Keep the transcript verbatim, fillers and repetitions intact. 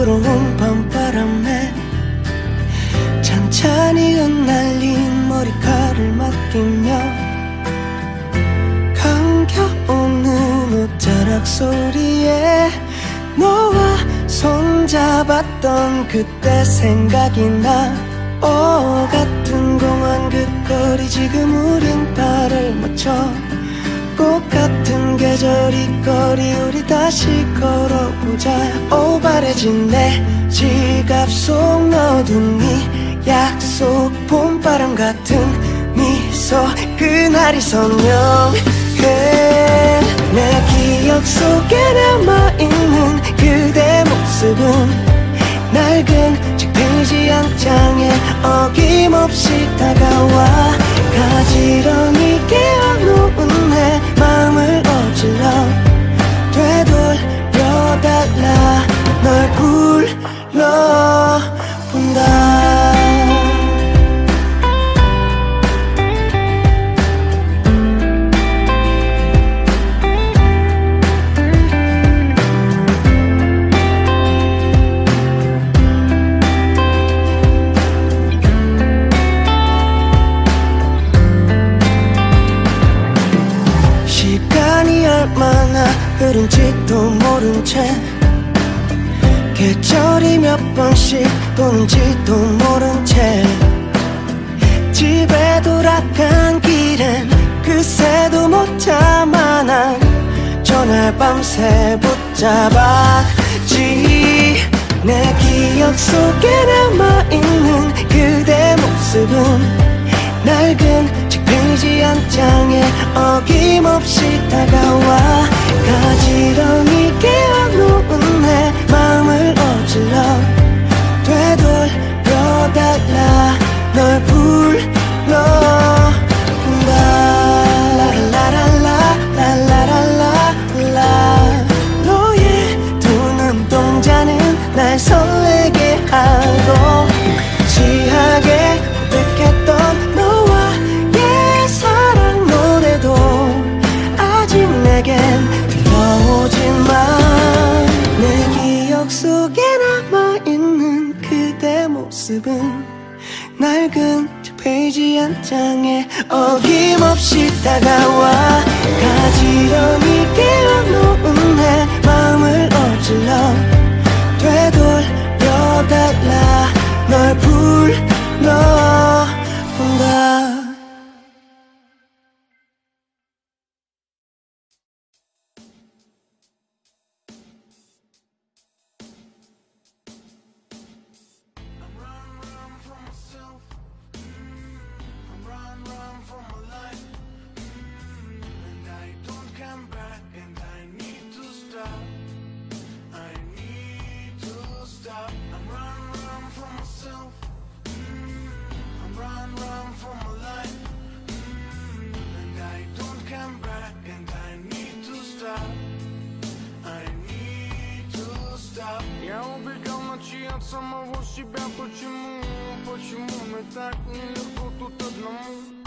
불어온 밤바람에 찬찬히 흩날린 머리카락을 맡기며 감겨오는 옷자락 소리에 너와 손잡았던 그때 생각이 나. 오 같은 공원 그 거리 지금 우린 발을 맞춰 꽃 같은 계절 이 거리 우리 다시 걸어보자. 오 바래진 내 지갑 속 넣어둔 네 약속 봄바람 같은 미소 그날이 선명해. 내 기억 속에 남아있는 그대 모습은 낡은 책 페이지 한 장에 어김없이 다가와 가지런히 깨어놓은 내 마음을 어질러 되돌려달라 널 불러본다. 얼마나 흐른지도 모른 채 계절이 몇 번씩 도는지도 모른 채 집에 돌아간 길엔 그새도 못 참아 난 전날 밤새 붙잡았지. 내 기억 속에 남아있는 그대 모습은 낡은 책 페이지 한 장에 어김없이 다가와 가지런히 깨어놓은 내 마음을 어질러 되돌려달라 널 불러본다. 라라라라 라라라라 너의 두 눈동자는 날 설레게 하고 취하게 고백했던 너와의 사랑 노래도 아직 내겐 들려오지만 내 기억 속에 남아있는 그대 모습은 낡은 저 페이지 한 장에 어김없이 다가와 가지런히 깨어놓은 내 마음을 어질러 되돌려달라 널 불러본다. Я убегал ночи от самого себя. Почему, почему мне так нелегко тут одному?